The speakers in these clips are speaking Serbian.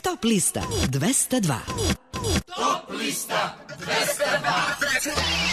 Top lista 202. Top lista 202.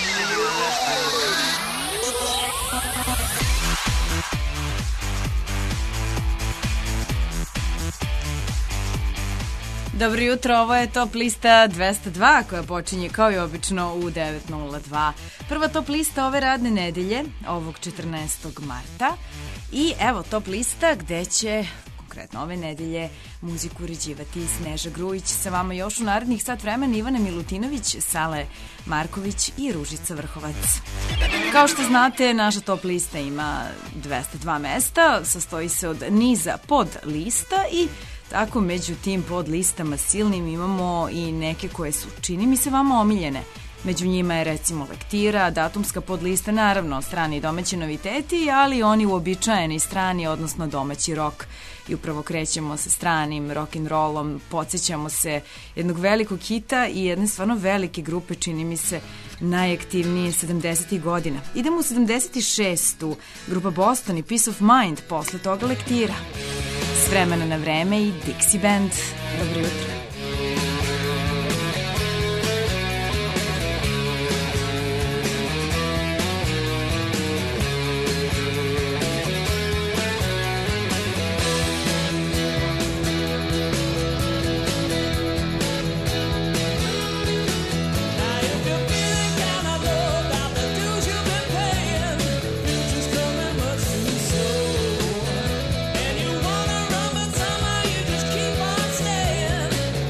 Dobro jutro, ovo je Top lista 202 koja počinje kao i obično u 9.02. Prva Top lista ove radne nedelje, ovog 14. marta. I evo Top lista gde će konkretno ove nedelje muziku uređivati Sneža Grujić. Sa vama još u narednih sat vremena Ivana Milutinović, Sale Marković i Ružica Vrhovac. Kao što znate, naša Top lista ima 202 mesta, sastoji se od niza pod lista i tako među tim pod listama silnim imamo i neke koje su, čini mi se, vama omiljene. Među njima je recimo lektira, datumska podlista, naravno strani i domaći noviteti, ali oni uobičajeni strani, odnosno domaći rok. I upravo krećemo sa stranim rock'n'rollom, podsjećamo se jednog velikog hita i jedne stvarno velike grupe, čini mi se, najaktivnije 70. godina. Idemo u 76. grupa Boston i Peace of Mind, posle toga lektira. S vremena na vreme i Dixie Band. Dobro jutro. And you wanna run, but somehow you just keep on staying.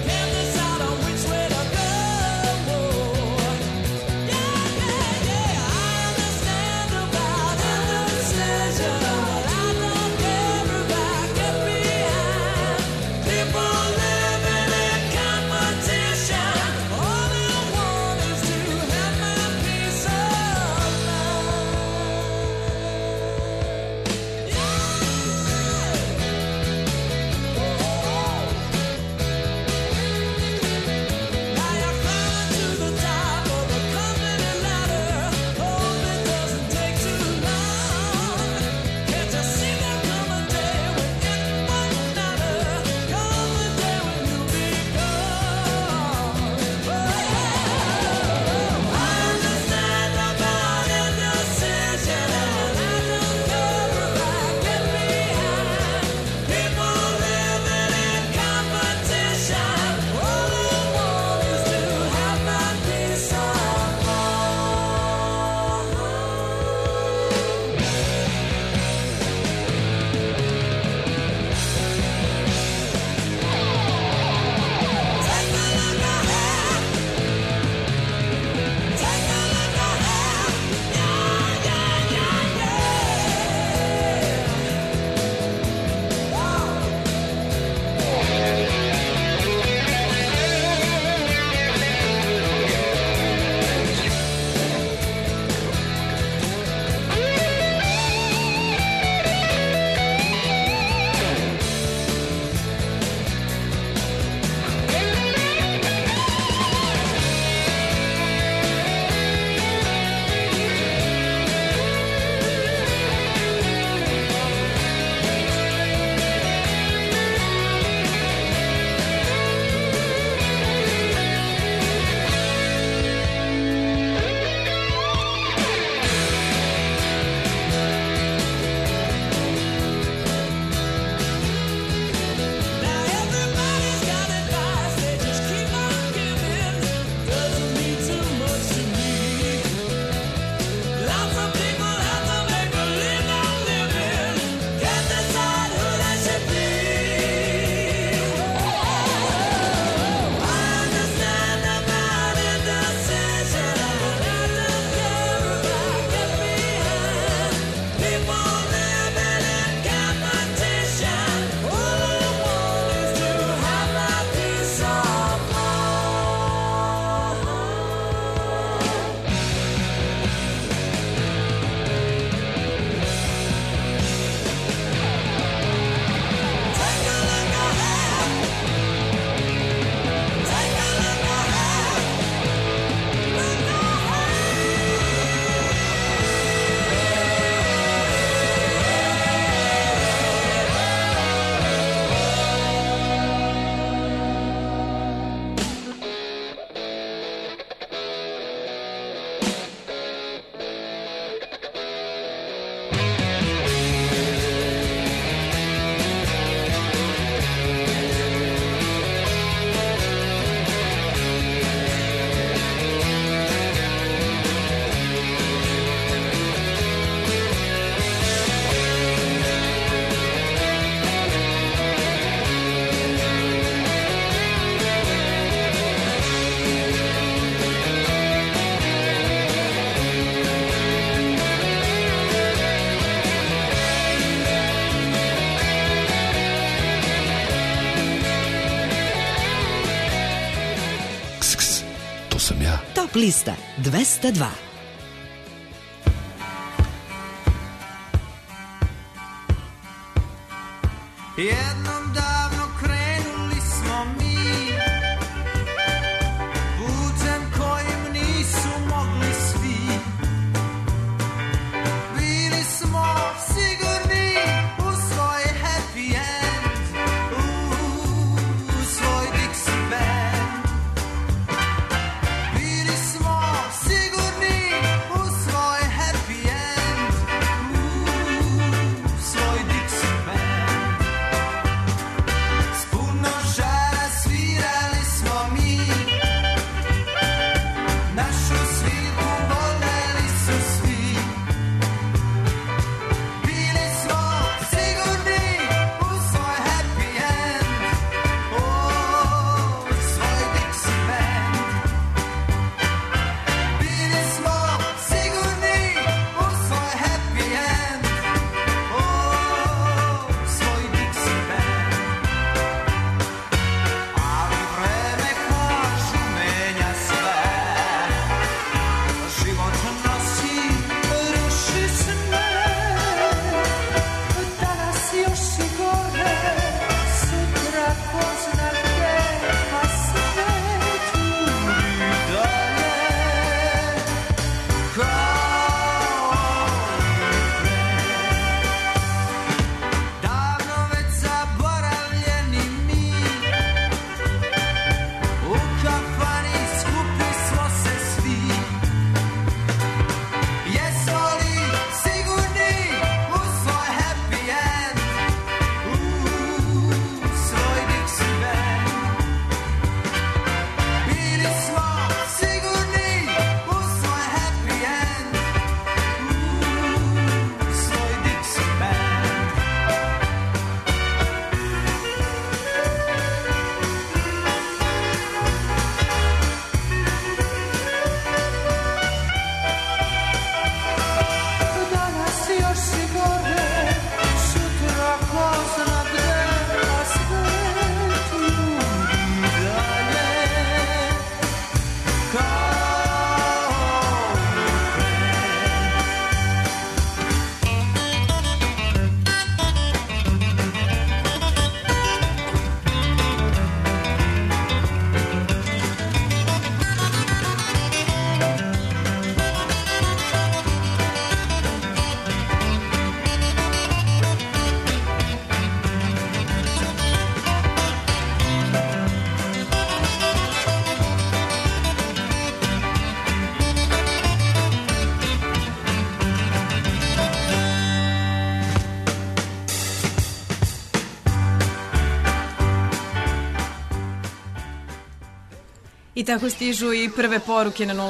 sam ja. Top lista 202. Jednom davno krenuli smo mi putem kojim nisu mogli svi. Bili smo sigurni u svoj happy end, u svoj Dixie band. Bili smo sigurni u svoj happy end, u svoj Dixie band. I tako stižu i prve poruke na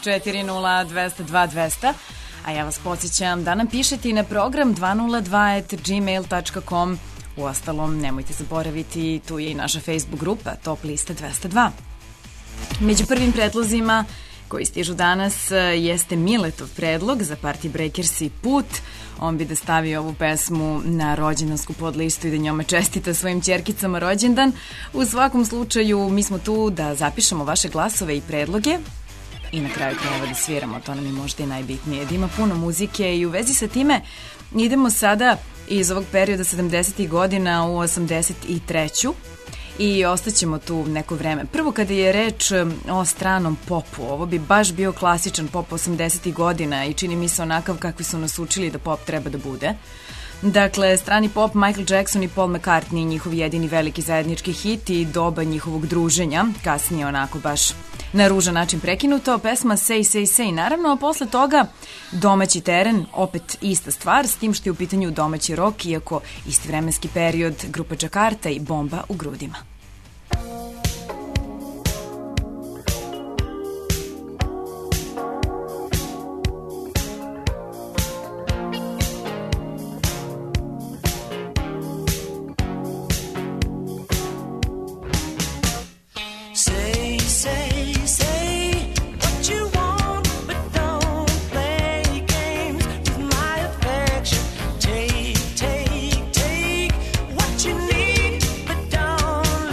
06402020200, a ja vas podsjećam da nam pišete i na program 202@gmail.com. Uostalom, nemojte zaboraviti, tu je i naša Facebook grupa Top lista 202. Među prvim predlozima koji stižu danas jeste Miletov predlog za Party Breakers i Put. On bi da stavi ovu pesmu na rođendansku podlistu i da njome čestita svojim ćerkicama rođendan. U svakom slučaju, mi smo tu da zapišemo vaše glasove i predloge i na kraju krajeva da sviramo, to nam je možda i najbitnije. Da ima puno muzike i u vezi sa time idemo sada iz ovog perioda 70. godina u 83. i ostaćemo tu neko vreme. Prvo, kada je reč o stranom popu, ovo bi baš bio klasičan pop 80. godina i čini mi se onakav kakvi su nas učili da pop treba da bude. Dakle, strani pop, Michael Jackson i Paul McCartney, njihov jedini veliki zajednički hit i doba njihovog druženja, kasnije onako baš na ružan način prekinuto, pesma Say, Say, Say, naravno, a posle toga domaći teren, opet ista stvar, s tim što je u pitanju domaći rock, iako isti vremenski period, grupa Jakarta i Bomba u grudima. Take what you need, but don't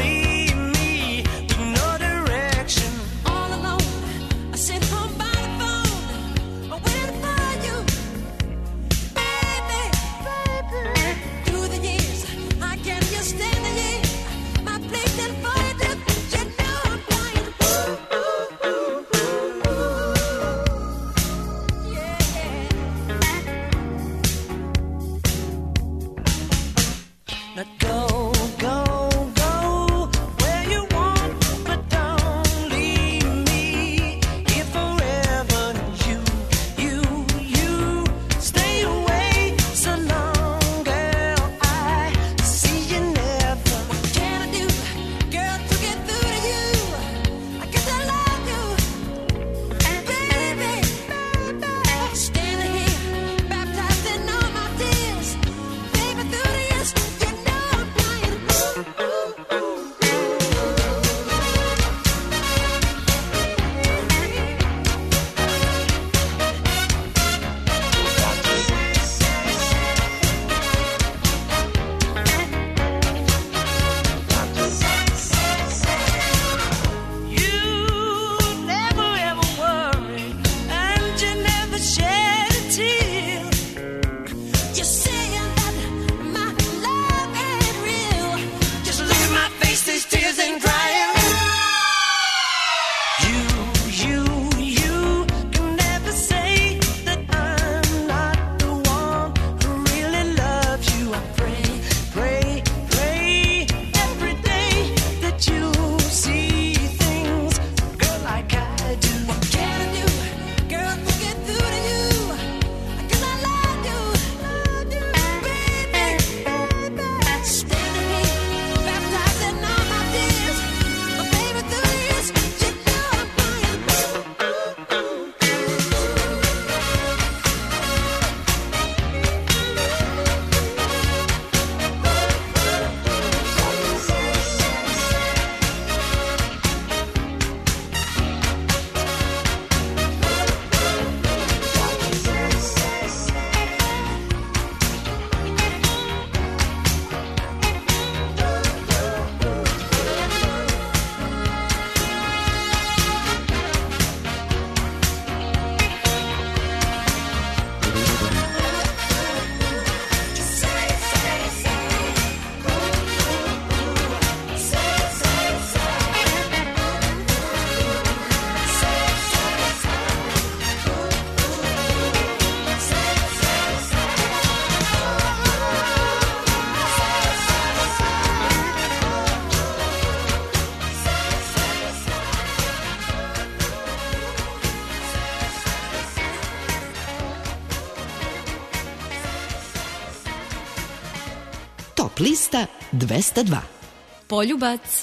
Top lista 202. Poljubac.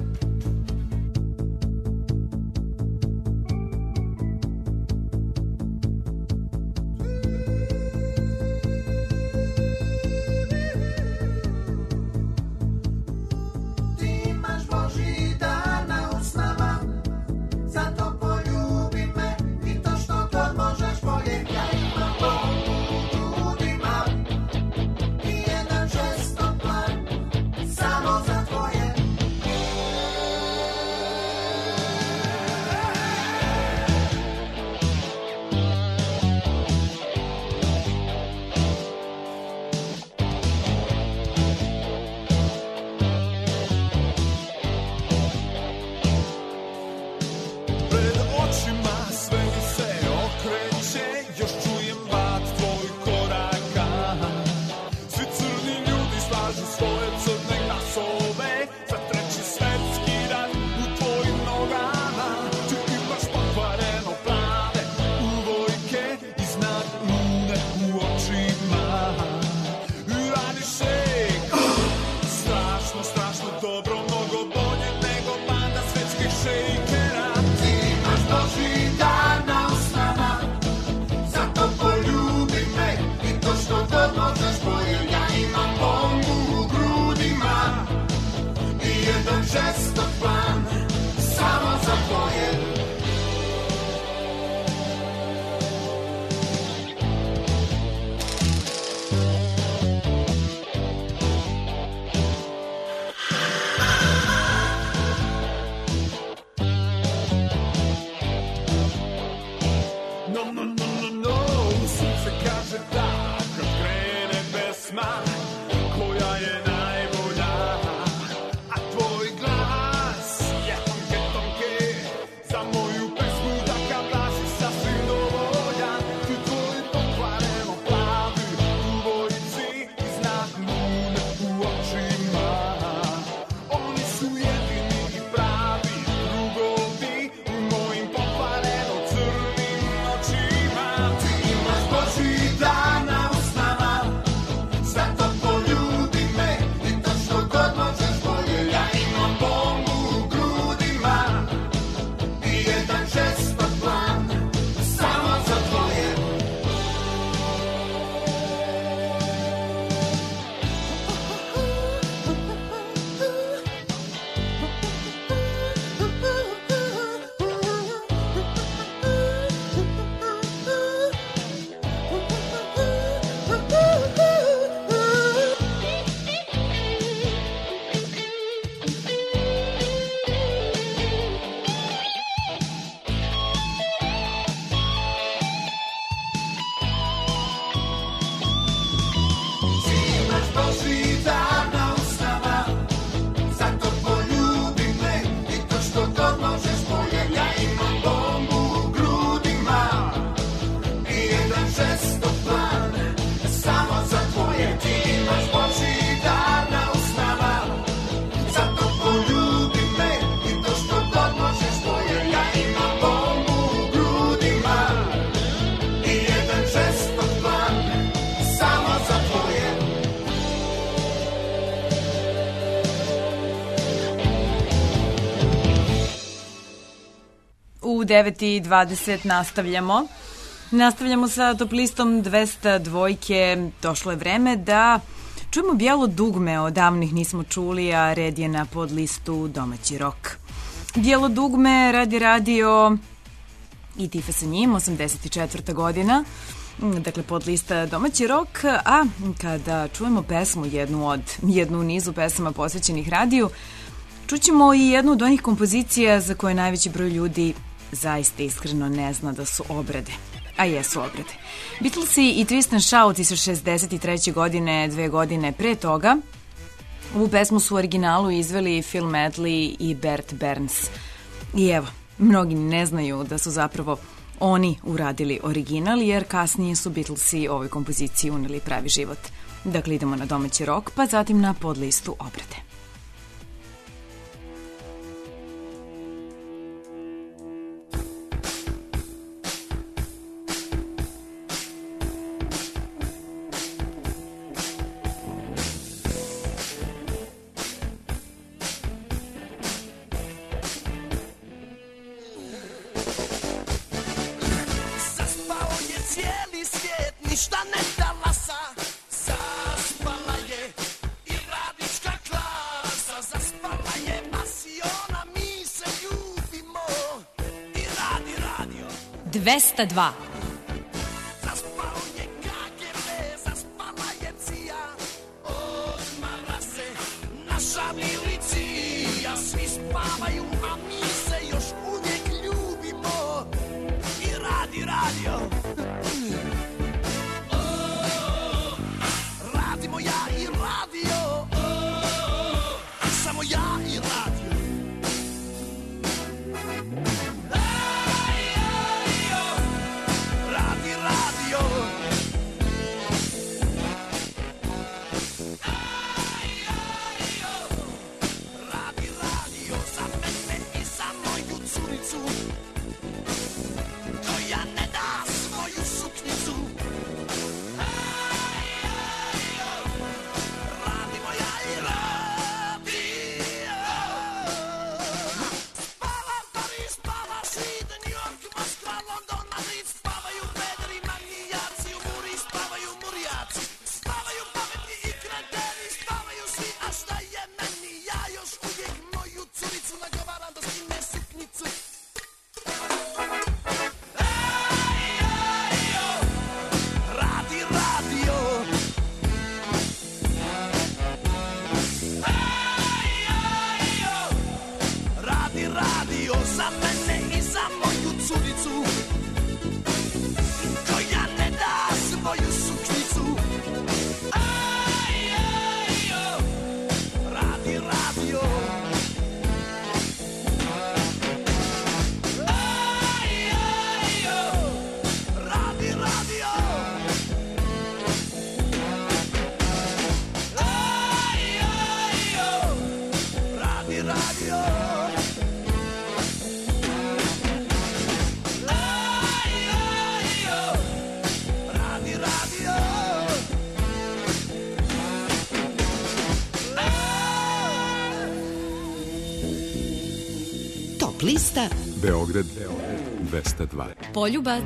U 9:20 nastavljamo sa top listom 202. Došlo je vreme da čujemo Bijelo dugme, odavnih nismo čuli, a red je na podlistu domaći rok. Bijelo dugme radi radio i Tifa sa njim, 84. godina, dakle podlista domaći rok, a kada čujemo pesmu, jednu u nizu pesama posvećenih radiju, čućemo i jednu od onih kompozicija za koje najveći broj ljudi zaista iskreno ne zna da su obrade. A jesu obrade. Beatlesi i Tristan Shout su 63. godine, 2 godine pre toga. Ovu pesmu su u originalu izveli Phil Medley i Bert Berns. I evo, mnogi ne znaju da su zapravo oni uradili original, jer kasnije su Beatlesi ovoj kompoziciji uneli pravi život. Dakle, idemo na domaći rok, pa zatim na podlistu obrade. ništa ne talasa. Zaspala je i radnička klasa, zaspala je masiona, mi se ljubimo i radi radio. 202. Zaspao je KGB, zaspala je CIA, odmara se naša milicija. Svi spavaju, a mi se još uvijek ljubimo i radi radio. Radimo ja i radio, samo ja i radio. Radi radio. Radi radio za mene i za moju curicu, koja ne da svoju suknicu. Radimo ja i radio. Spava Paris, spava Sviden, New York, Moskva, London, Madrid. Spavaju pederi, manijaci, u muri spavaju murijaci. Spavaju pametni i kreteni, spavaju svi, a šta je meni? Ja još uvijek moju curicu nagovaram da skine suknicu. Radi radio. Radi radio za mene i za moju curicu, koja ne da svoju suknicu. Radi radio. Radi radio. Radi radio. Radi radio. Top lista Beograd 202. Poljubac.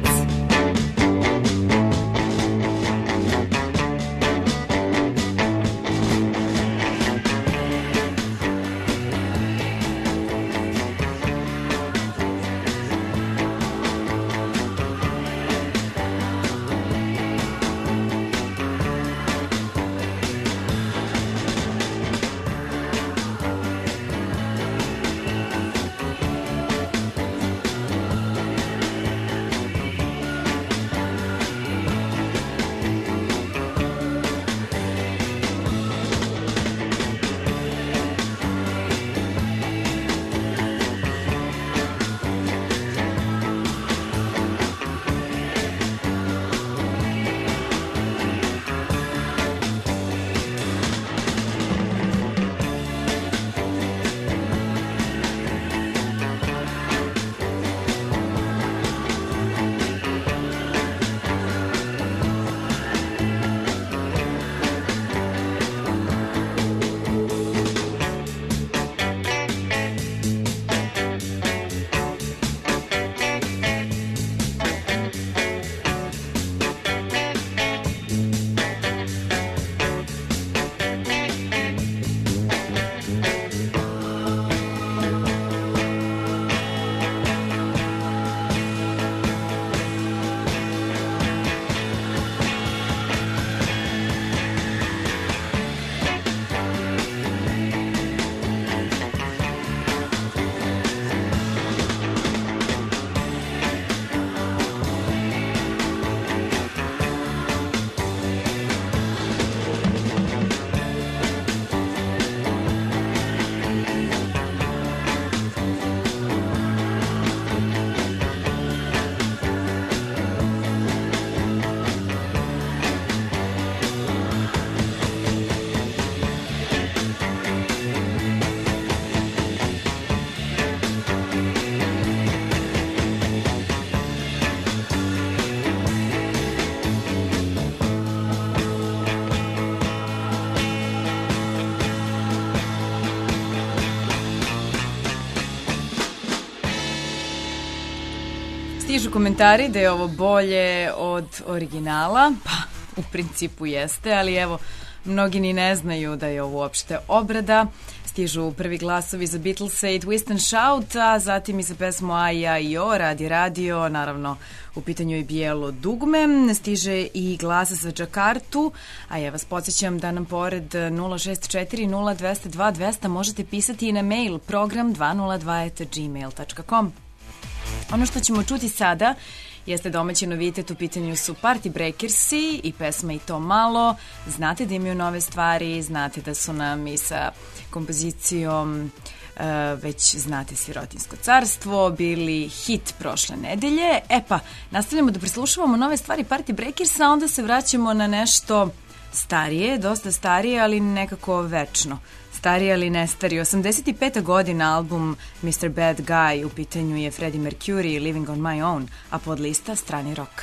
Stižu komentari da je ovo bolje od originala, pa u principu jeste, ali evo, mnogi ni ne znaju da je ovo uopšte obrada. Stižu prvi glasovi za Beatlese i Twist and Shout, a zatim i za pesmu A.I.O. Radi radio, naravno u pitanju je Bijelo dugme. Stiže i glas za Džakartu, a ja vas podsjećam da nam pored 064-0202-200 možete pisati i na mail program202@gmail.com. Ono što ćemo čuti sada jeste domaći novitet, u pitanju su Party Breakersi i pesma I to malo. Znate da imaju nove stvari, znate da su nam i sa kompozicijom već znate Sirotinsko carstvo bili hit prošle nedelje. E pa, nastavljamo da prislušavamo nove stvari Party Breakersa, a onda se vraćamo na nešto starije, dosta starije, ali nekako večno. Stariji ali ne stari. 85. godina, album Mr. Bad Guy, u pitanju je Freddie Mercury, Living on My Own, a pod lista strani rock.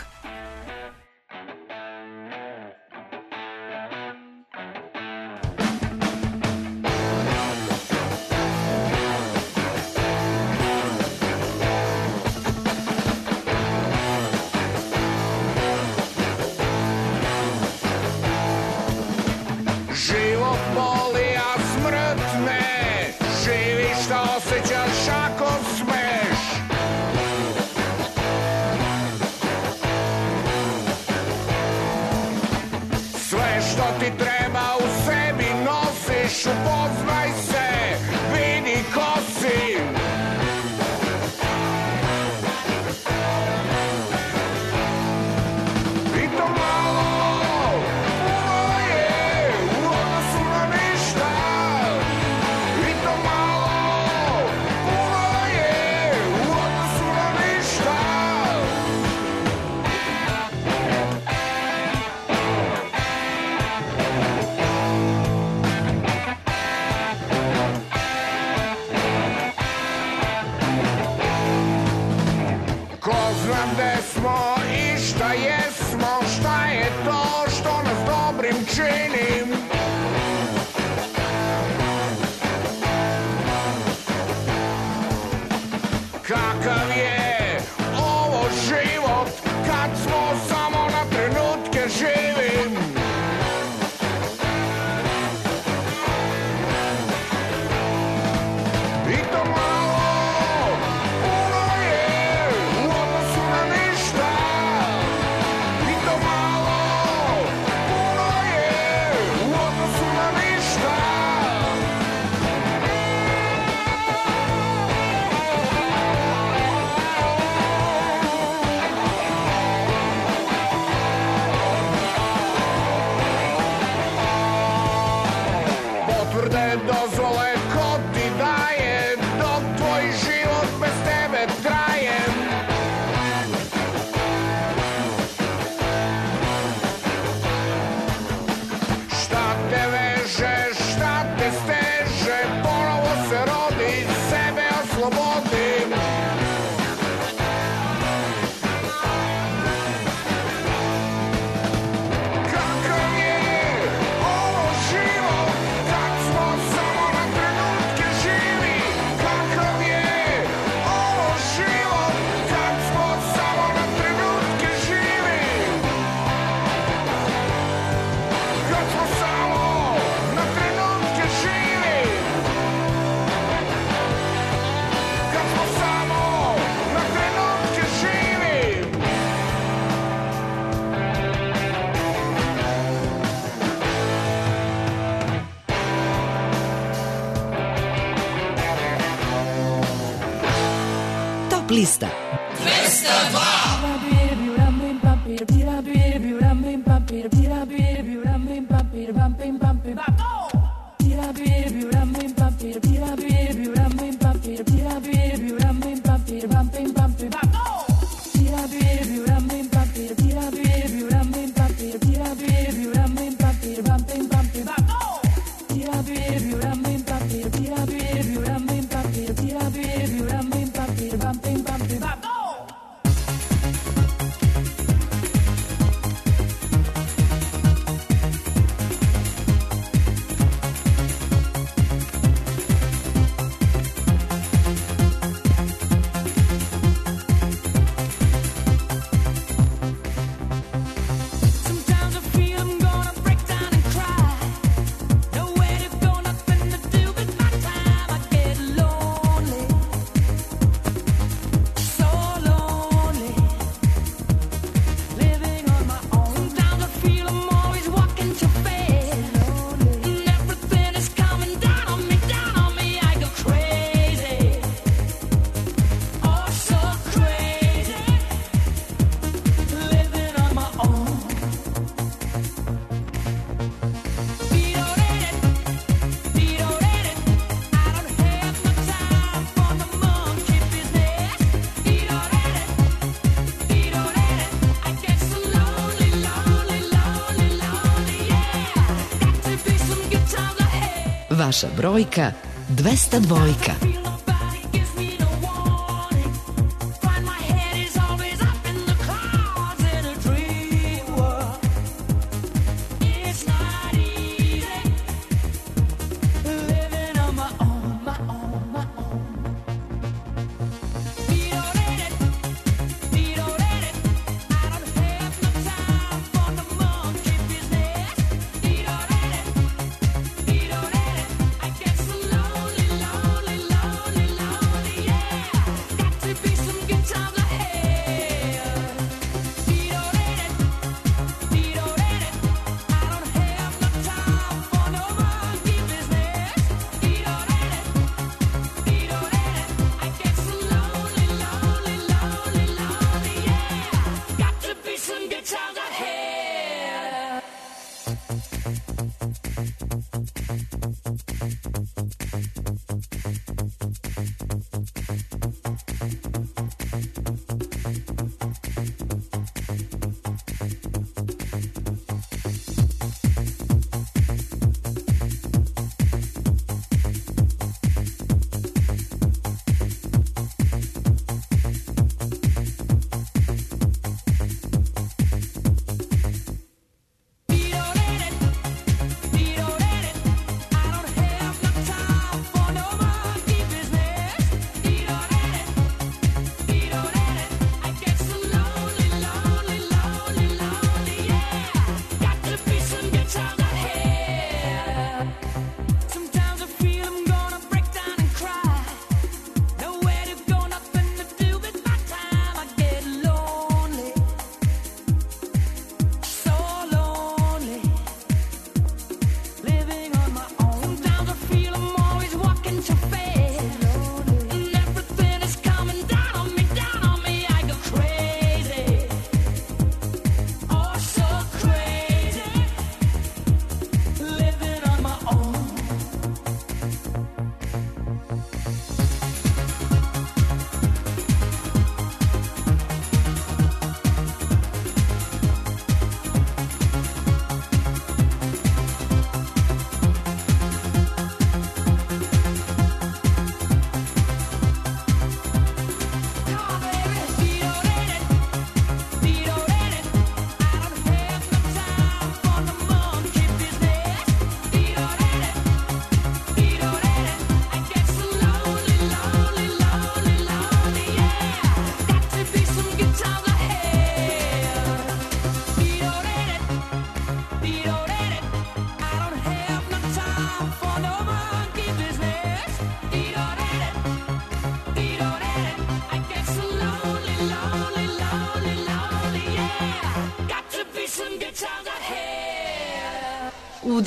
Upoznaj se, vidi ko si. I to malo, puno je u odnosu na ništa. I to malo, puno je u odnosu na ništa. Gde smo i šta jesmo, šta je to što nas dobrim čini. Kakav je ovo život kad smo samo na trenutke živi. I to malo, puno je u odnosu na ništa. I to malo, puno je u odnosu na ništa. Potvrde, dozvole, ko ti daje dok tvoj život bez tebe traje. Šta te veže, šta te steže, ponovo se rodi, sebe oslobodi. Kakav je ovo život kad smo samo na trenutke živi. Kakav je ovo život kad smo samo na trenutke živi. Kad smo samo na trenutke živi. Kad smo samo na trenutke živi. Top lista. Vaša brojka 202. U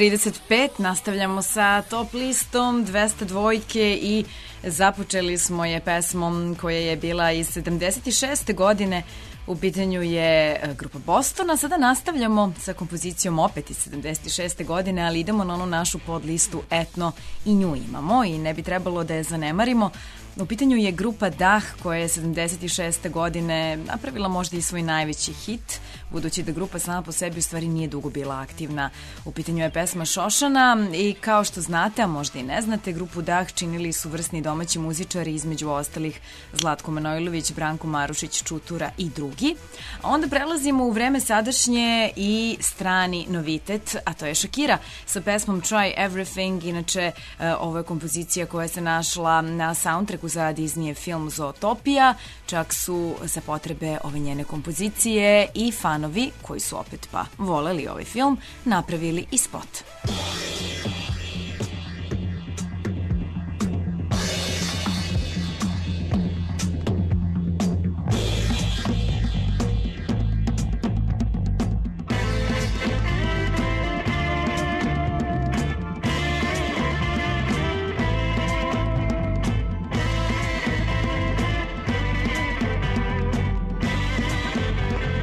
9.35 nastavljamo sa top listom 202 i započeli smo je pesmom koja je bila iz 76. godine. U pitanju je grupa Boston, a sada nastavljamo sa kompozicijom opet iz 76. godine, ali idemo na onu našu podlistu Etno i nju imamo i ne bi trebalo da je zanemarimo. U pitanju je grupa Dah koja je 76. godine napravila možda i svoj najveći hit, budući da grupa sama po sebi u stvari nije dugo bila aktivna. U pitanju je pesma Šošana i kao što znate, a možda i ne znate, grupu Dah činili su vrsni domaći muzičari, između ostalih Zlatko Manojlović, Branko Marušić, Čutura i drugi. A onda prelazimo u vreme sadašnje i strani novitet, a to je Shakira sa pesmom Try Everything. Inače, ovo je kompozicija koja se našla na soundtracku za Disney film Zootopija. Čak su za potrebe ove njene kompozicije i fanovi, koji su opet pa voleli ovaj film, napravili i spot.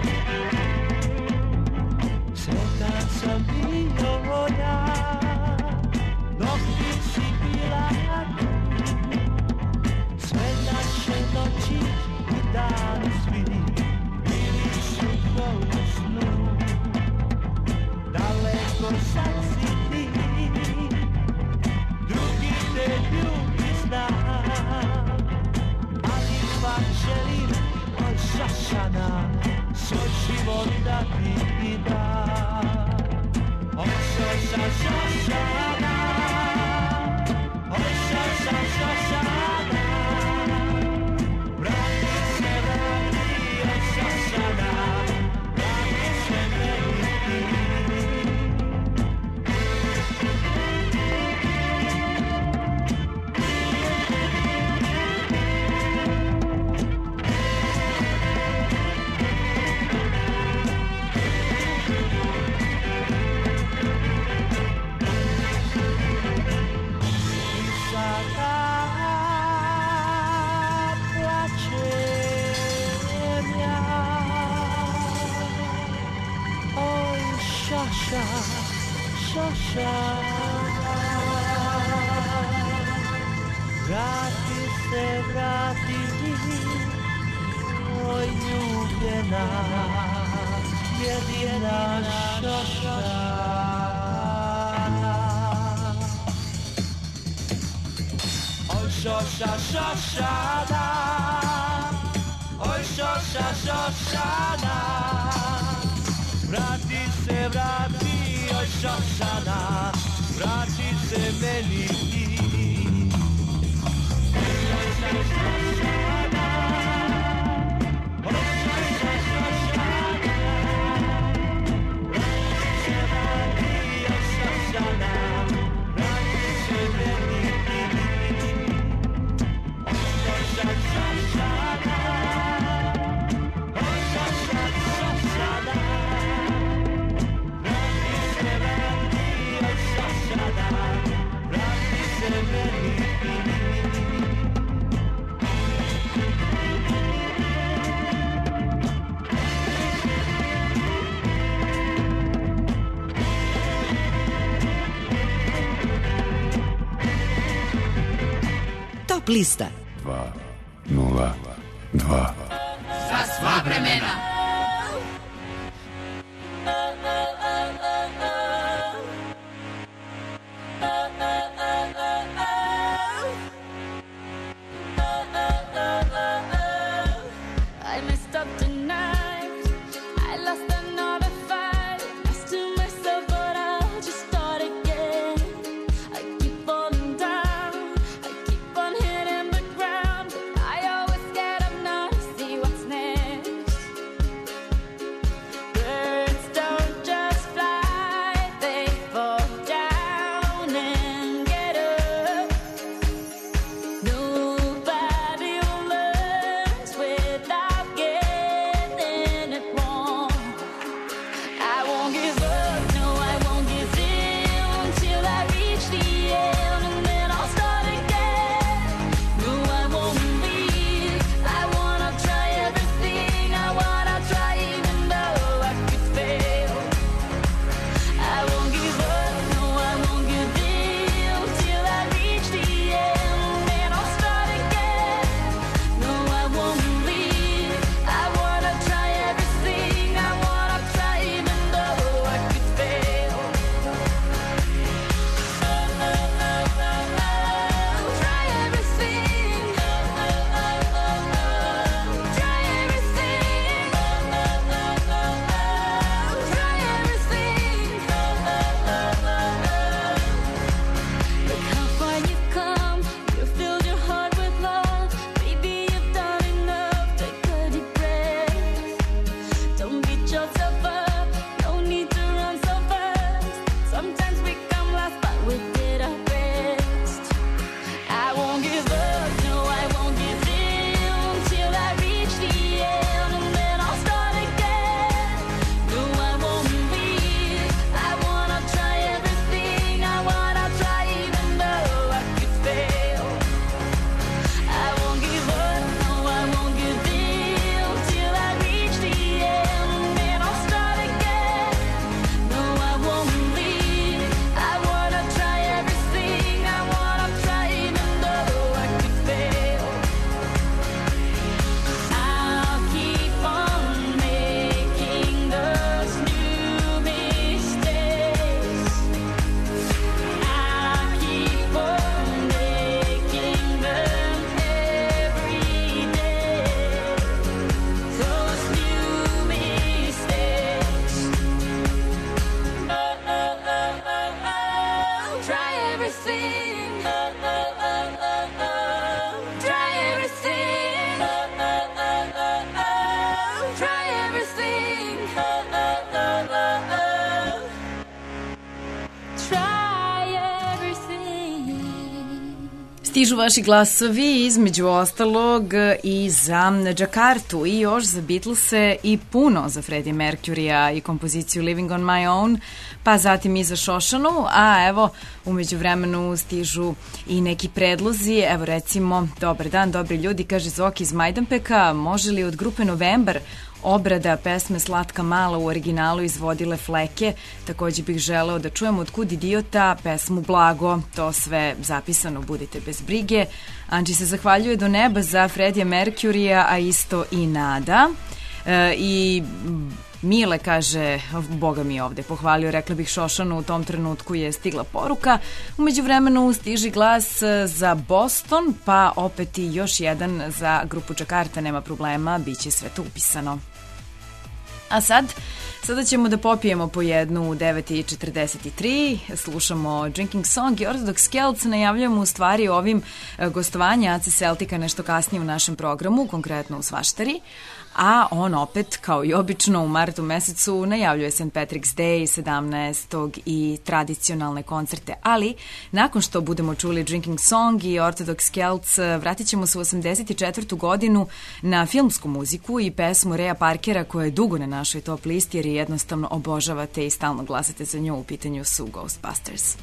Sretan sam bio ja Top lista 202. Za sva vremena. Stižu vaši glasovi, između ostalog i za Džakartu i još za Beatlese i puno za Freddie Mercurya i kompoziciju Living on My Own, pa zatim i za Šošanu, a evo umeđu vremenu stižu i neki predlozi, evo recimo, dobar dan, dobri ljudi, kaže Zoki iz Majdanpeka, može li od grupe Novembar obrada pesme Slatka mala u originalu izvodile Fleke, takođe bih želeo da čujem od Kud idiota pesmu Blago, to sve zapisano, budite bez brige. Anđi se zahvaljuje do neba za Freddie Mercurya, a isto i Nada. I Mile kaže, boga mi ovde pohvalio, rekla bih Šošanu, u tom trenutku je stigla poruka. Umeđu vremenu stiži glas za Boston, pa opet i još jedan za grupu Džakarta, nema problema, bit će sve to upisano. A sada ćemo da popijemo po jednu u 9:43, slušamo Drinking Song i Orthodox Celts, najavljujemo u stvari ovim gostovanja AC Celtica nešto kasnije u našem programu, konkretno u Svaštari, a on opet, kao i obično, u martu mesecu najavljuje St. Patrick's Day 17. i tradicionalne koncerte, ali nakon što budemo čuli Drinking Song i Orthodox Celts, vratit ćemo se u 84. godinu na filmsku muziku i pesmu Raya Parkera koja je dugo na našoj top listi jer je jednostavno obožavate i stalno glasate za nju, u pitanju su Ghostbusters.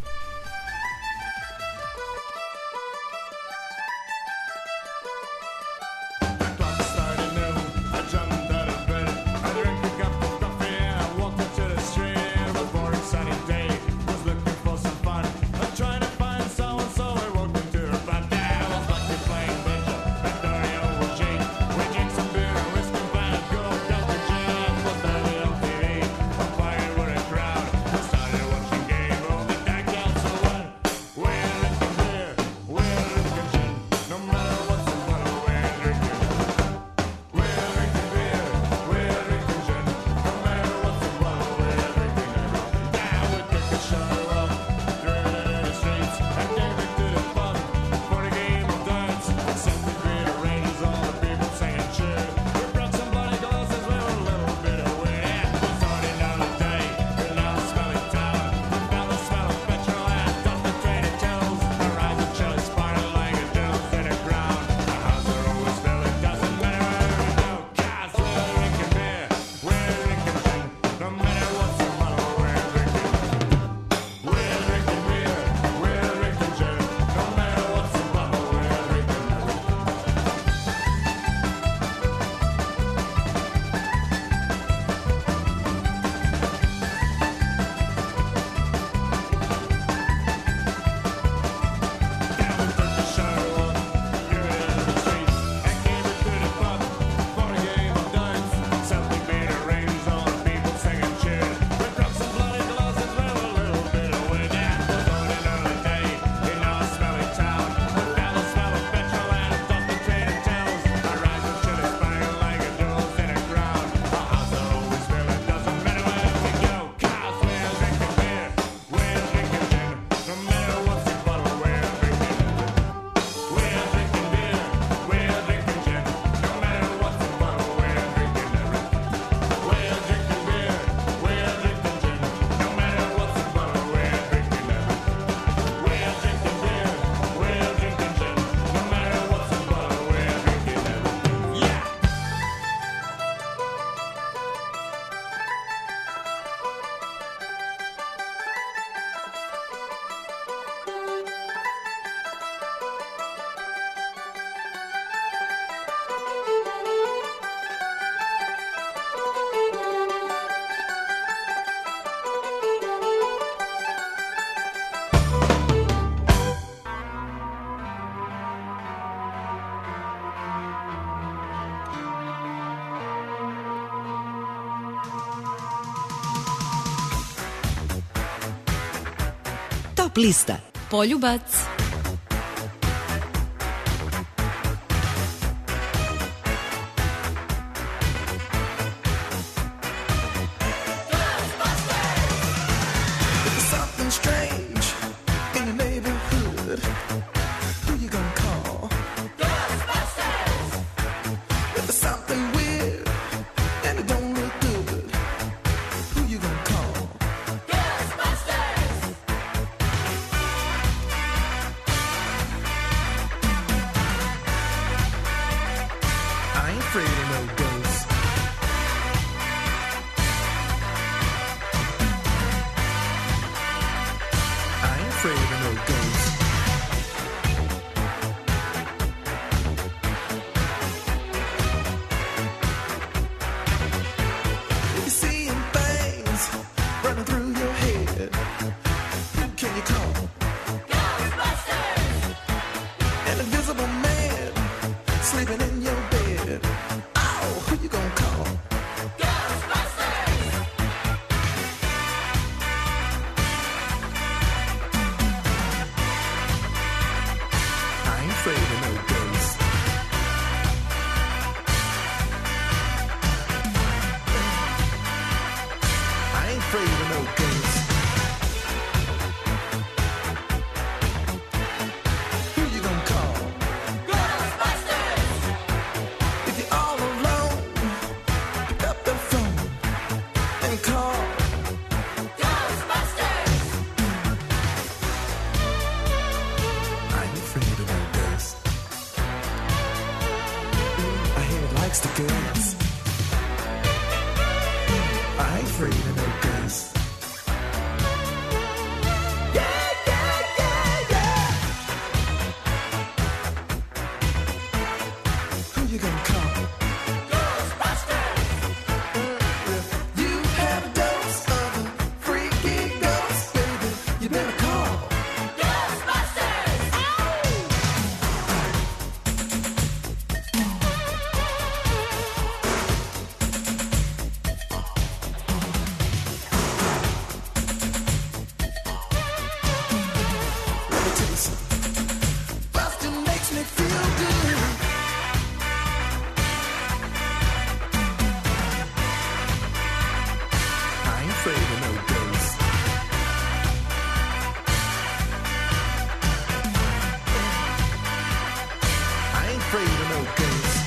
Top lista. Poljubac. ain't afraid of no ghosts. I ain't afraid of no ghosts. If you're seeing things running through your head, who can you call? Ghostbusters! An invisible man sleeping in your bed. Oh, who you gonna call? Ghostbusters! I ain't afraid of no ghosts. I ain't afraid of no ghosts. Who you gonna call? If you're all alone, pick up the phone and call Ghostbusters. I ain't afraid of no ghosts. I hear it likes the girls. I ain't afraid of no ghosts. Yeah, yeah, yeah, yeah. Who you gonna call? You have a dose of a freaky ghost, baby. You better call Ghostbusters. Let me tell you something. Bustin' makes me feel good. I ain't afraid of no ghosts. I ain't afraid of no ghosts.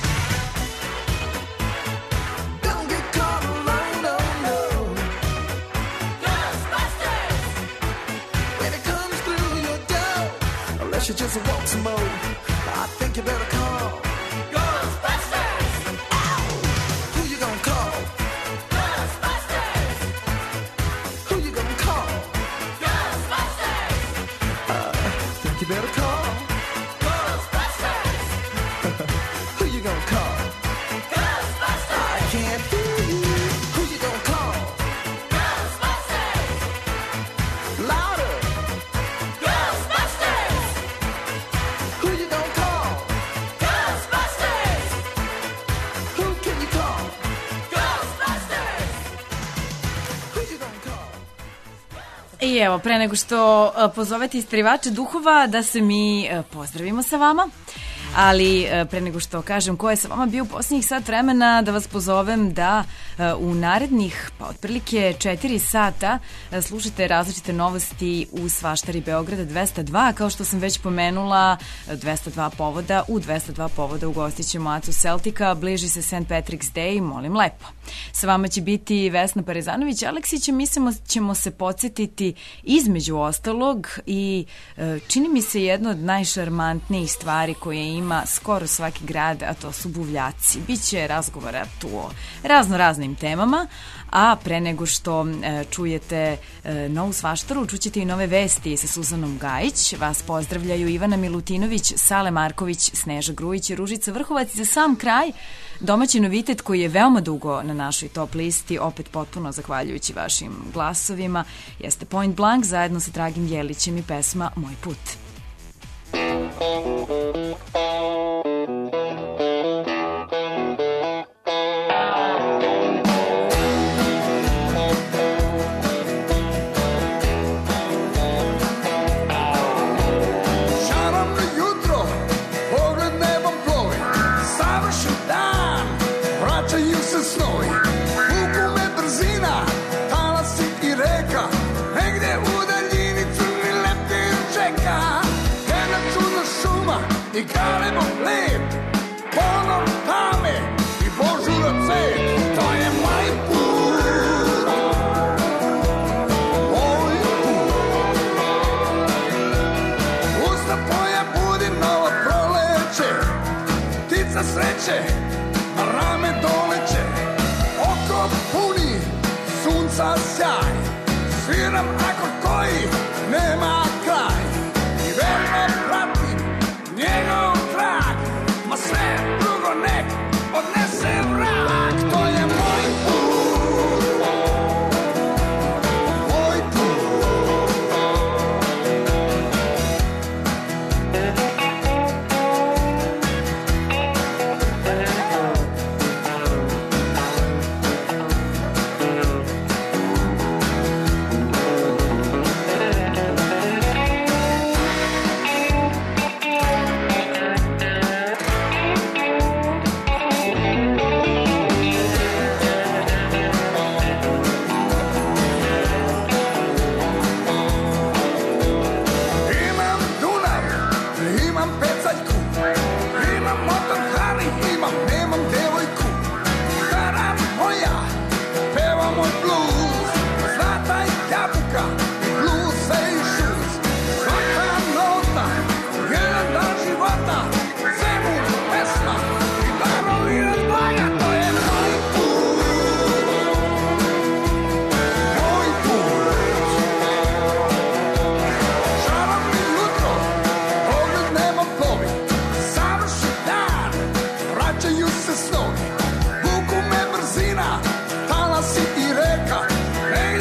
Don't get caught alone, no, no. Ghostbusters! When it comes through your door, unless you just want some more, I think you better call Ghostbusters! Ow! Who you gonna call? Ghostbusters! Who you gonna call? Ghostbusters! Think you better call Ghostbusters! Who you gonna call? Ghostbusters! I can't hear you. Who you gonna call? Ghostbusters! Louder! Ghostbusters! Who you gonna call? Ghostbusters! Who can you call? Ghostbusters! Who you gonna call? I evo, pre nego što pozovete isparivače duhova da se mi pozdravimo sa vama, ali pre nego što kažem ko je sa vama bio u posljednjih sat vremena, da vas pozovem da u narednih otprilike 4 sata slušate različite novosti u Svaštari Beograda 202, kao što sam već pomenula, 202 povoda. U 202 povoda ugostit ćemo Acu Celtica, bliži se St. Patrick's Day, molim lepo. Sa vama će biti Vesna Parezanović Aleksić, mi ćemo se podsjetiti između ostalog i čini mi se jedno od najšarmantnijih stvari koje ima skoro svaki grad, a to su buvljaci. Biće razgovora tu o raznoraznim temama, a pre nego što čujete novu Svaštaru, čućete i nove vesti sa Suzanom Gajić. Vas pozdravljaju Ivana Milutinović, Sale Marković, Sneža Grujić i Ružica Vrhovac. Za sam kraj, domaći novitet koji je veoma dugo na našoj top listi, opet potpuno zahvaljujući vašim glasovima, jeste Point Blank zajedno sa Dragim Jelićem i pesma Moj put. I galimo lep, ponor tame I božura cet, to je moj put. Moj put. Usta tvoja budi novo proleće, ptica sreće, rame doleće, oko puni sunca sjaj. Sviram akord koji nema kraj i verno pratim njegov trag, ma sve drugo nek odnese vrag. To je moj put, moj put.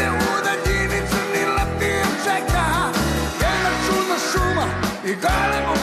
I galimo